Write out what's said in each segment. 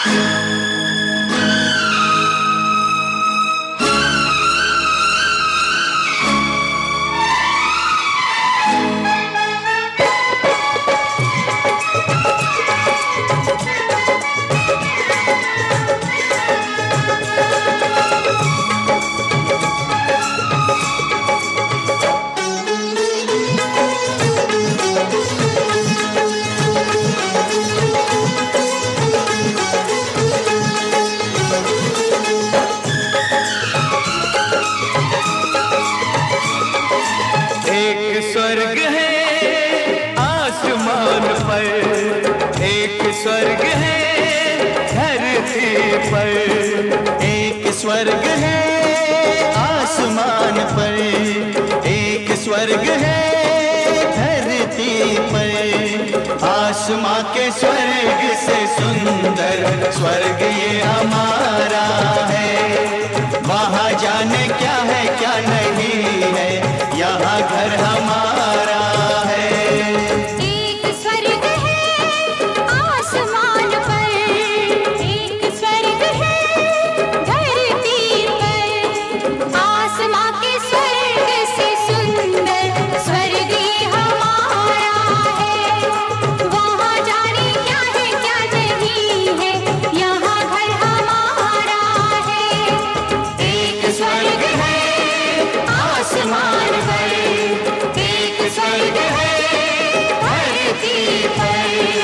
स्वर्ग है आसमान पर, एक स्वर्ग है धरती पर। एक स्वर्ग है आसमान पर, एक स्वर्ग है धरती पर। आसमां के स्वर्ग से सुंदर स्वर्ग ये हमारा है। वहाँ जाने क्या है क्या नहीं है, यहाँ घर हमारा है। एक स्वर्ग है आसमान पर, एक स्वर्ग है धरती पर। आसमां के स्वर्ग से सुंदर स्वर्ग ये हमारा है। वहाँ जाने क्या है क्या नहीं है, यहाँ घर हमारा है। एक स्वर्ग है आसमान पर, एक स्वर्ग है धरती पर।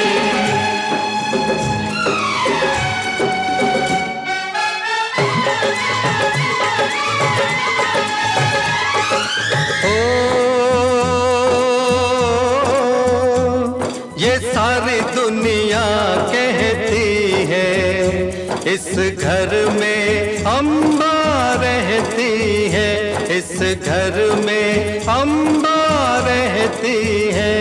ये सारी दुनिया कहती है इस घर में अम्बा रहती है, इस घर में अम्बा रहती है।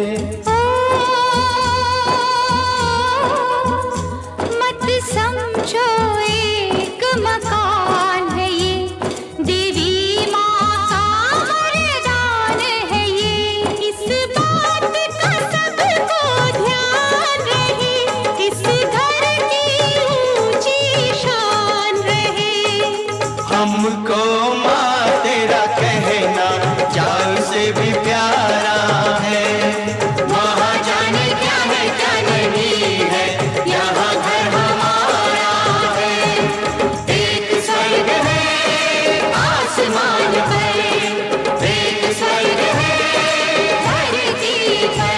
मत समझो एक मकान है ये, देवी माँ का वरदान है ये। इस बात का सबको ध्यान रहे, इस घर की ऊंची शान रहे। हमको माँ तेरा कहना जान से भी प्यारा है। वहाँ जाने क्या है क्या नहीं है, यहाँ घर हमारा है। एक स्वर्ग है आसमान पर, एक स्वर्ग है धरती पर।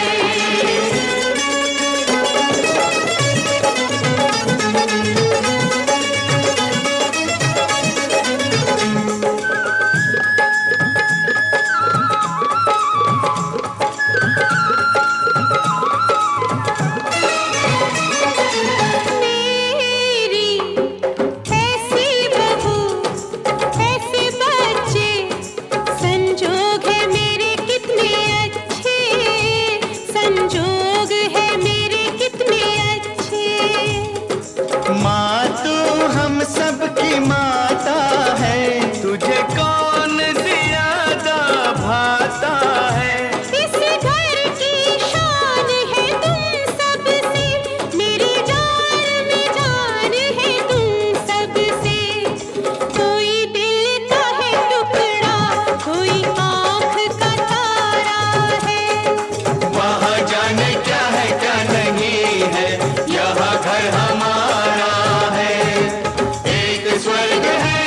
माँ तू हम सबकी माता है, तुझे कौन ज्यादा भाता है। इस घर की शान है तुम सबसे, मेरी जान में जान है तुम सबसे। कोई दिल का है टुकड़ा, कोई आँख का तारा है। वहाँ जाने क्या है क्या नहीं है, यहाँ घर हमारा है। एक स्वर्ग है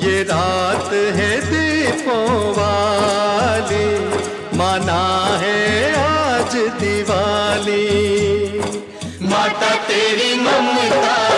ये रात है दीपों वाली, माना है आज दिवाली। माता तेरी ममता